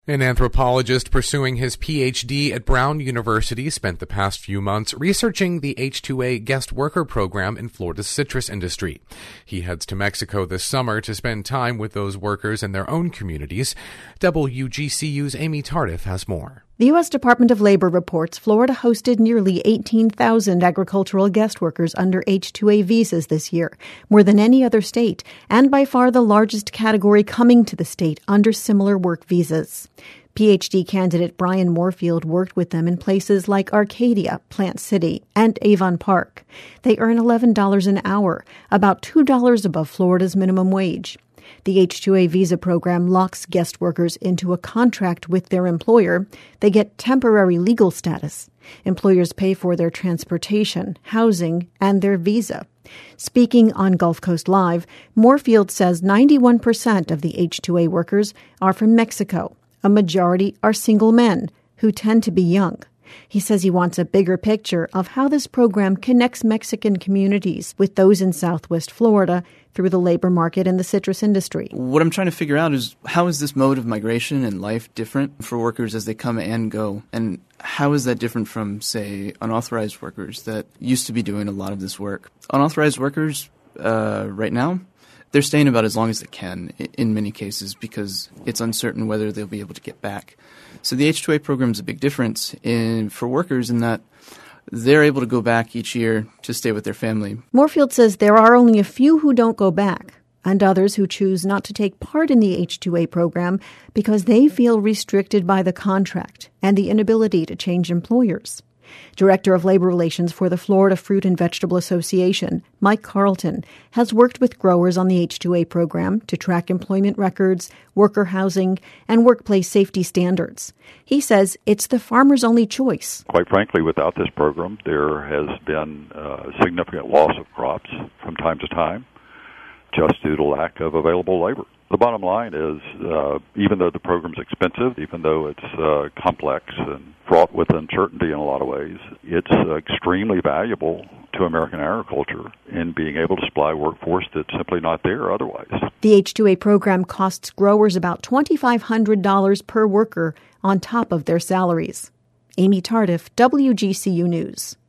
An anthropologist pursuing his Ph.D. at Brown University spent the past few months researching the H-2A guest worker program in Florida's citrus industry. He heads to Mexico this summer to spend time with those workers and their own communities. WGCU's Amy Tardif has more. The U.S. Department of Labor reports Florida hosted nearly 18,000 agricultural guest workers under H-2A visas this year, more than any other state, and by far the largest category coming to the state under similar work visas. Ph.D. candidate Brian Moorfield worked with them in places like Arcadia, Plant City, and Avon Park. They earn $11 an hour, about $2 above Florida's minimum wage. The H-2A visa program locks guest workers into a contract with their employer. They get temporary legal status. Employers pay for their transportation, housing, and their visa. Speaking on Gulf Coast Live, Moorfield says 91% of the H-2A workers are from Mexico. A majority are single men who tend to be young. He says he wants a bigger picture of how this program connects Mexican communities with those in Southwest Florida through the labor market and the citrus industry. What I'm trying to figure out is how is this mode of migration and life different for workers as they come and go? And how is that different from, say, unauthorized workers that used to be doing a lot of this work? Unauthorized workers right now, they're staying about as long as they can in many cases because it's uncertain whether they'll be able to get back. So the H-2A program is a big difference for workers in that they're able to go back each year to stay with their family. Moorfield says there are only a few who don't go back and others who choose not to take part in the H-2A program because they feel restricted by the contract and the inability to change employers. Director of Labor Relations for the Florida Fruit and Vegetable Association, Mike Carlton, has worked with growers on the H-2A program to track employment records, worker housing, and workplace safety standards. He says it's the farmer's only choice. Quite frankly, without this program, there has been significant loss of crops from time to time just due to lack of available labor. The bottom line is, even though the program's expensive, even though it's complex and fraught with uncertainty in a lot of ways, it's extremely valuable to American agriculture in being able to supply a workforce that's simply not there otherwise. The H-2A program costs growers about $2,500 per worker on top of their salaries. Amy Tardif, WGCU News.